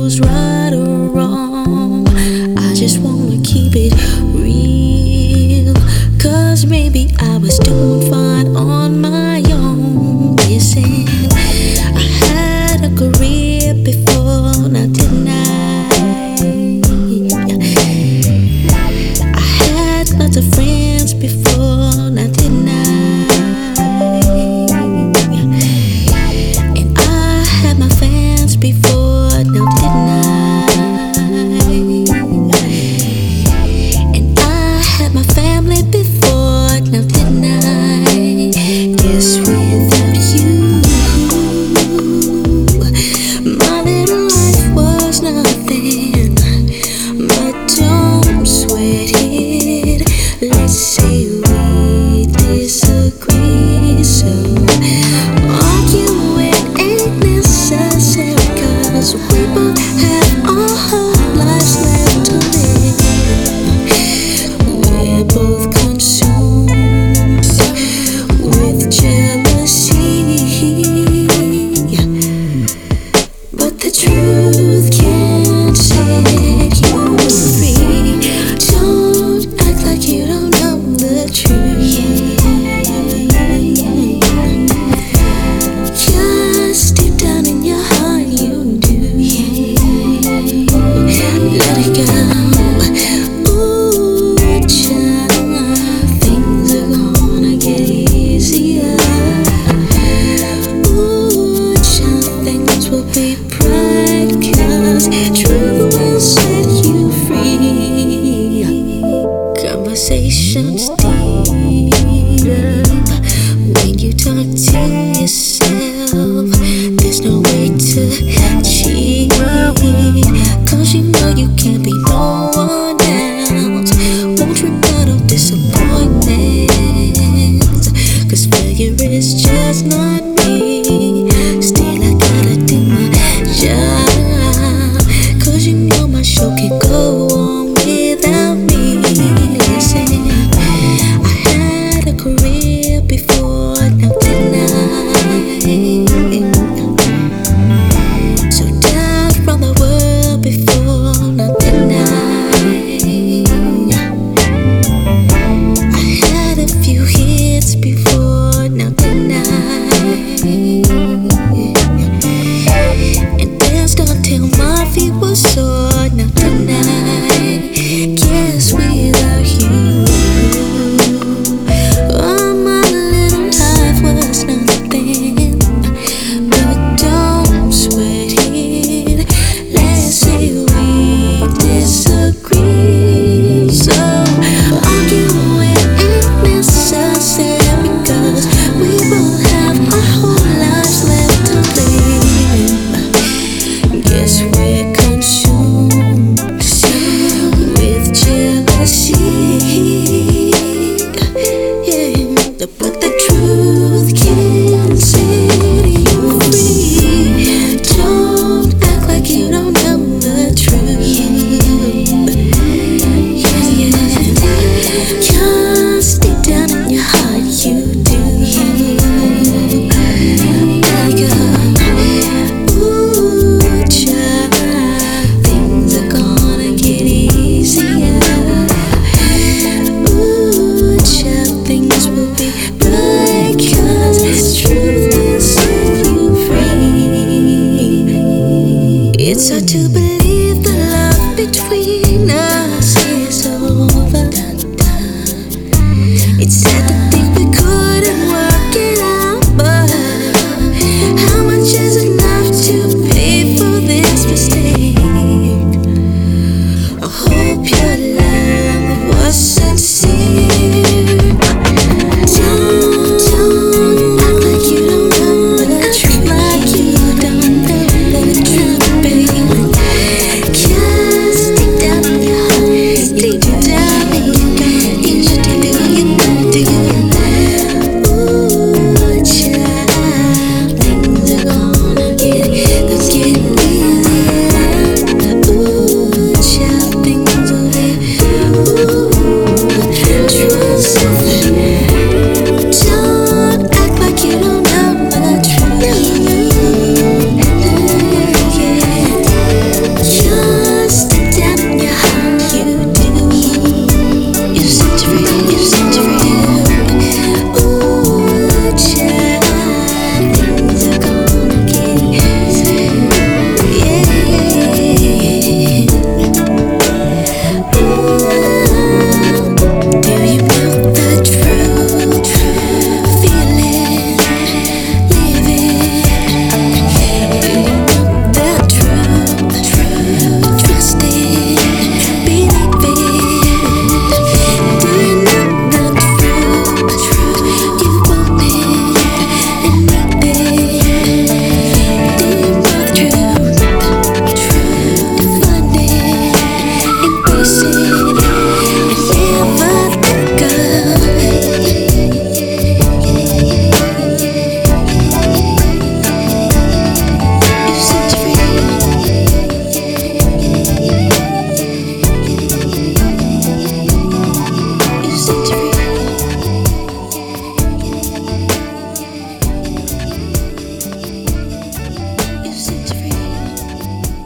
who's right or wrong. I just wanna keep it real, 'cause maybe I was doing fine on my own. Listen, I had a career before, now didn't I? I had lots of friends before, now didn't I? And I had my fans before, now didn't I? And I had my family before, now didn't I? Yes, without you, my little life was nothing. But don't sweat it, let's say we disagree. So arguing ain't necessary, 'cause we both have our whole lives left to live. We're both consumed with jealousy, but the truth can't set you free. Don't act like you don't know the truth. Just deep down in your heart you do. Let it go. Ooh, child, things are gonna get easier. Ooh, child, things will be bright, 'cause truth will set you free. Conversations deep when you talk to yourself. There's no way to cheat, 'cause you know you can't be no one else. Won't rebuttal disappointments, 'cause failure is just not me. Still I gotta do my job, 'cause you know my show can't go on without me. Listen, I had a career before, now didn't I? So down from the world before, now didn't I? I had a few hits before, now didn't I? And danced until my feet were sore, now didn't I? Guess without you, oh, my little life was nothing. But don't sweat it, let's say we disagree. So arguing ain't necessary, 'cause we both have our whole lives left to live. Yes, we're consumed with jealousy, yeah, but the truth can set you free. Don't act like you don't know the truth. Just deep down in your heart you do. Let it go. Ooh, child, things are gonna get easier. Ooh, child, things will be bright, 'cause truth will set you free. It's hard to believe